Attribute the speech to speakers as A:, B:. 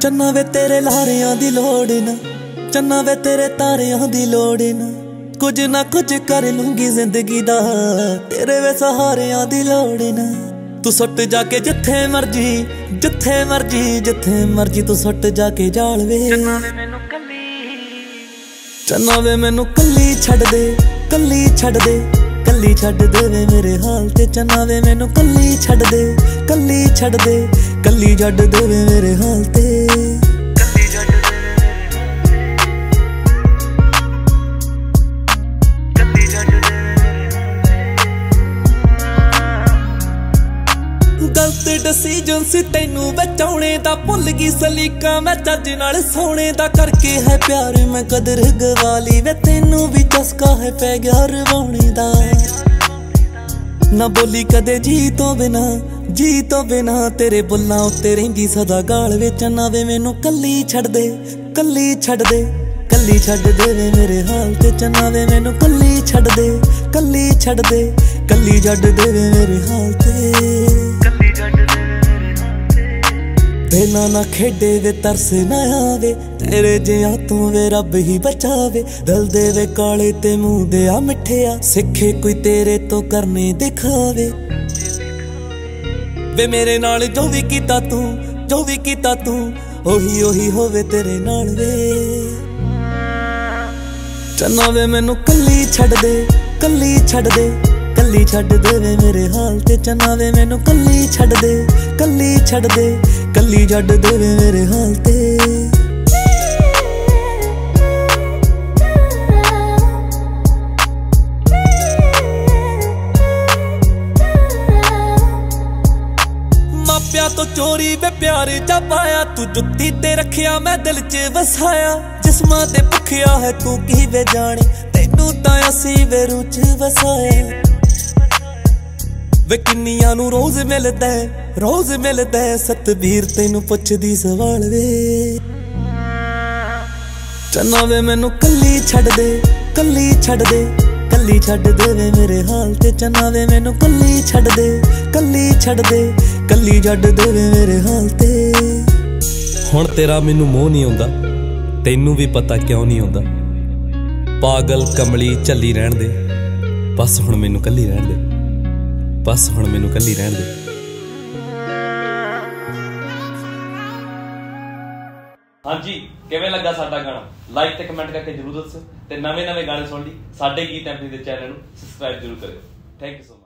A: चन्ना वे तेरे लारियां दी लोड़ ना, चन्ना वे तेरे तारियां दी लोड़ ना, कुछ ना कुछ कर लूंगी जिंदगी दा, तेरे वे सहारियां दी लोड़ ना। तू सुट जाके जिथे मर्जी, जिथे मर्जी, जिथे मर्जी तू सुट जाके जाल वे। चन्ना वे मैनू कल्ली छड़ दे, कल्ली छड़ दे, कल्ली छड़ दे वे मेरे हाल ते। चन्ना वे मैनू कल्ली छड़ दे, कल्ली छड़ दे, कल्ली छड़ दे वे मेरे हाल ते। गलत डिसीजन सी तैनू बचाने दा, भुल गई सलीका मैं चज नाल सोने दा। करके है प्यार मैं कदर गवाली वे, तैनू भी चस्का है पै गया रवाने दा। ना बोली कदे जी तो बिना, जी तो बिना, तेरे बुल्लां उत्ते रहिंदी सदा गाल वे। चन्ना वे मैनू कल्ली छड़ दे, कल्ली छड़ दे, कल्ली छड़ दे वे मेरे हाल ते। चन्ना वे मैनू कल्ली छड़ दे, कल्ली छड़ दे, कल्ली छड़ दे वे मेरे हाल ते। बेला ना खेडे वे तरस ना आवे, तेरे जिया तू वे रब ही बचावे। दिल दे वे काले ते मुंह दे आ मिठे आ, सिखे कोई तेरे तो करने दिखावे। वे मेरे नाल जो भी कीता तू, जो भी कीता तू, ओही ओही होवे तेरे नाल वे। चन्ना वे मैनू कल्ली छड़ दे, कल्ली छड़ दे, कल्ली छड़ दे वे मेरे हाल ते। चन्ना वे मैनू कल्ली छड़ दे, कल्ली छड़ दे, कल्ली छड़ दे वे मेरे हाल ते। मापिया तो चोरी वे प्यार जा पाया, तू जुत्ती ते रखिया मैं दिल च वसाया। जिस्मां ते भुखिया है तू की वे जाने, तैनू तां असी वे रूह च वसाया। वे किन्नियां नू रोज मिलदा है, रोज मिलदा है, सतबीर तैनू पुछदी सवाल वे। चन्ना वे मैनू कल्ली छड़ दे, कल्ली छड़ दे, कल्ली छड़ दे वे मेरे हाल ते। चन्ना वे मैनू कल्ली छड़ दे, कल्ली छड़ दे, कल्ली छड़ दे वे मेरे हाल ते। हुण तेरा मैनू मोह नहीं आउंदा, तैनू भी पता क्यों नहीं आउंदा। पागल कमली झल्ली रहण दे, बस हुण मैनू कल्ली रहण दे, बस हुण मैनू कल्ली रहण दे।
B: हाँ जी, किवें लगा साडा गाना? लाइक ते कमेंट करके जरूर दस्सो ते नवे गाने सुन लई साडे गीत एमपी दे चैनल नूं सबसक्राइब जरूर करियो। Thank you so much.